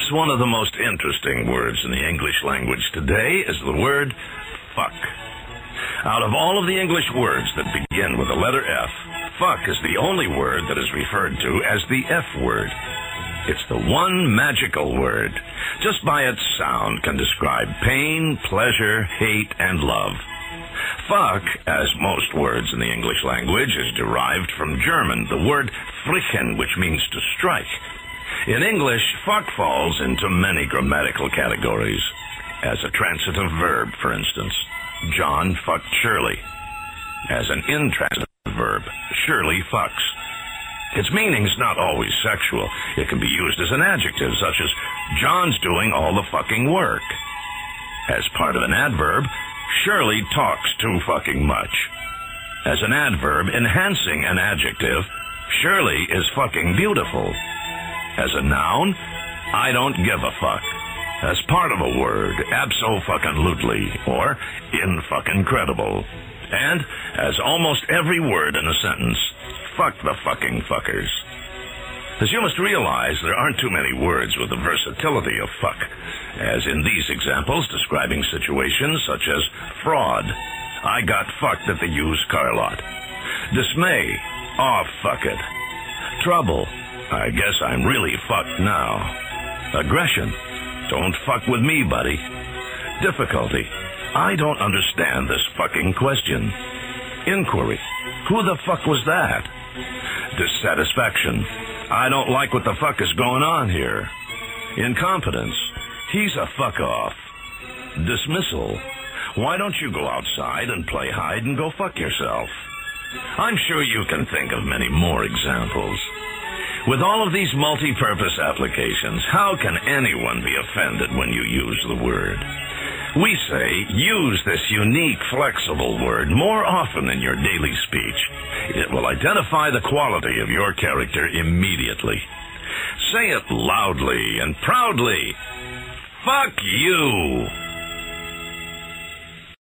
Perhaps one of the most interesting words in the English language today is the word fuck. Out of all of the English words that begin with the letter F, fuck is the only word that is referred to as the F word. It's the one magical word. Just by its sound can describe pain, pleasure, hate, and love. Fuck, as most words in the English language, is derived from German, the word frichen, which means to strike. In English, fuck falls into many grammatical categories. As a transitive verb, for instance, John fucked Shirley. As an intransitive verb, Shirley fucks. Its meaning's not always sexual. It can be used as an adjective, such as, John's doing all the fucking work. As part of an adverb, Shirley talks too fucking much. As an adverb enhancing an adjective, Shirley is fucking beautiful. As a noun, I don't give a fuck. As part of a word, abso-fucking-lutely, or in-fucking-credible. And, as almost every word in a sentence, fuck the fucking fuckers. As you must realize, there aren't too many words with the versatility of fuck, as in these examples describing situations such as fraud, I got fucked at the used car lot. Dismay, oh fuck it. Trouble, I guess I'm really fucked now. Aggression, don't fuck with me, buddy. Difficulty, I don't understand this fucking question. Inquiry, who the fuck was that? Dissatisfaction, I don't like what the fuck is going on here. Incompetence, he's a fuck off. Dismissal, why don't you go outside and play hide and go fuck yourself? I'm sure you can think of many more examples. With all of these multi-purpose applications, how can anyone be offended when you use the word? We say, use this unique, flexible word more often in your daily speech. It will identify the quality of your character immediately. Say it loudly and proudly. Fuck you!